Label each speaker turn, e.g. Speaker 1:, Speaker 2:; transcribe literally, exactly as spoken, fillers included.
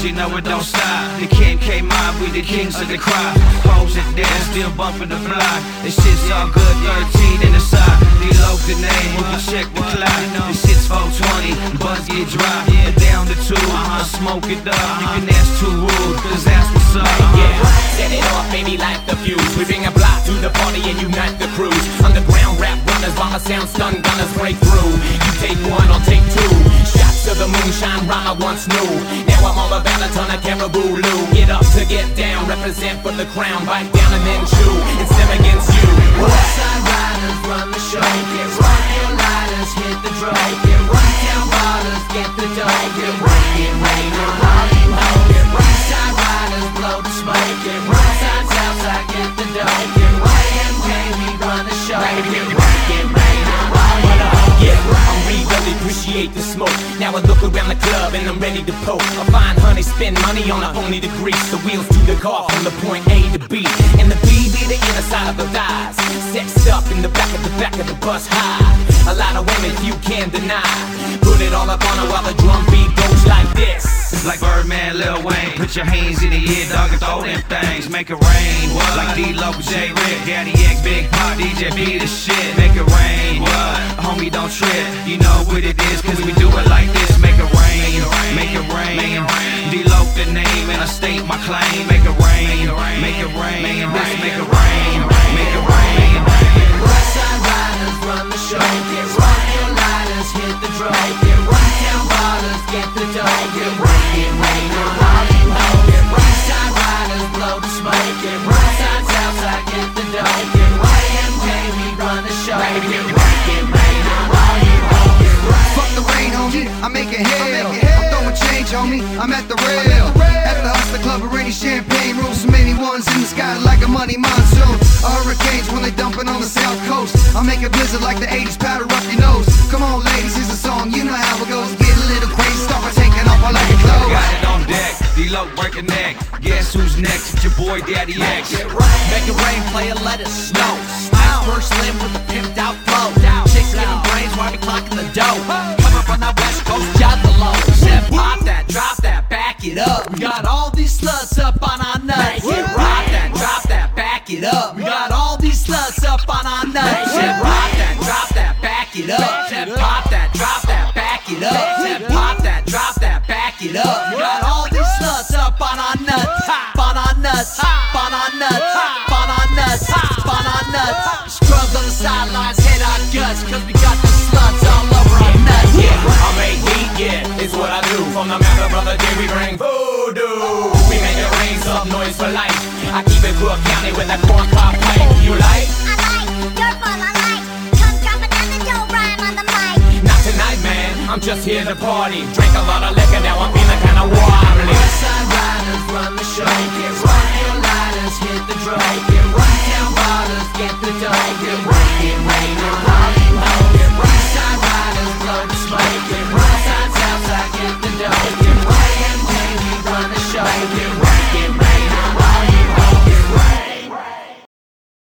Speaker 1: you know it don't stop. The Kim K mob, we the kings of the crop. Hoes and dance, still bumping the block. This shit's all good, thirteen in the sock. D-Loc the name, we can check the clock. This shit's four twenty, buzz get dry. And down the two, I smoke it up. You can ask too rude, cause that's what's up.
Speaker 2: Yeah, set it off, baby, light the fuse. We bring a block to the party and unite the crews. Underground rap runners, while my sound stun gunners break through. You take one, I'll take two. Shots to the moonshine rhyme I once knew. Now I'm all about a ton of caribou Lou. Get up to get down, represent for the crown. Bite down and then chew, it's them against you.
Speaker 3: Westside riders run the show. Get right here, lighters hit the drum. Get right down, ballers get the dough. Get right, get rain on all you hoes. Get right side riders blow the smoke. Get right side, south side get the dough. Get right M K, we run the show. Get right, get rain on all you hoes.
Speaker 2: Yeah, I'm really really appreciate the smoke. Now I look around the club and I'm ready to poke. I find honey, spend money on her only to grease the wheels to the car from the point A to B. And the B be the inner side of the thighs. Sexed up in the back of the back of the bus high. A lot of women you can't deny. Put it all up on her while the drum beat goes like this.
Speaker 1: Like Birdman, Lil Wayne, put your hands in the air, dog, and throw them things. Make it rain, what? Like D-Loc, J Rick, Daddy X, Big Pop, D J B, the shit. Make it rain, what? Homie, don't trip. You know what it is, cause we do it like this. Make it rain, make it rain. D-Loc the name, and I state my claim. Make it rain, make it rain. This make it rain, make it rain.
Speaker 3: Westside riders run the show. Get right here, lighters hit the drum. Get right down, ballers get the dough. Get right, get rain on all you hoes. Get right side riders blow the smoke. Get right side, south side get the dough. Get right M K, we run the show. Get right, get rain on all you hoes. Get right.
Speaker 4: Fuck the rain, homie, I'm making hell. I'm throwing change, homie, I'm at the rail. At the Hustler Club, a rainy champagne room. So many ones in the sky like a money monsoon. A hurricanes when they dumping on the south coast. I'll make a blizzard like the eighties, powder up your nose. Come on ladies, here's a song, you know how it goes. Get a little crazy, start by taking off all like a clothes.
Speaker 1: Got it on deck, D-Loc break a neck. Guess who's next? It's your boy Daddy X.
Speaker 3: Get right, make it rain, play and let it snow. Ice first slim with the pimped out flow. Chicks giving brains while we clocking the dough. Come up on that west coast, juggalo. Said pop that, drop that, back it up. We got all these sluts up on our nuts. Said rock that, drop that, back it up. We got all these sluts up on our nuts. Said rock that, drop that, back it up. Said pop that, drop that, back it up. Said pop that, drop that, back it up. We got all these sluts up on our nuts. On our nuts, on our nuts, on our nuts, on our nuts. Scrubs on the sidelines, hit our guts, cause we got the sluts all over our nuts.
Speaker 2: Yeah, I make heat, yeah, it's what I do. From the matter brother J, we bring voodoo. We make it rain, some noise for life. I keep it Cook County with that corn cob pipe. You like?
Speaker 5: I like, you're full of life. Come drop another dope rhyme on the mic.
Speaker 2: Not tonight, man, I'm just here to party. Drink a lot of liquor, now I'm feeling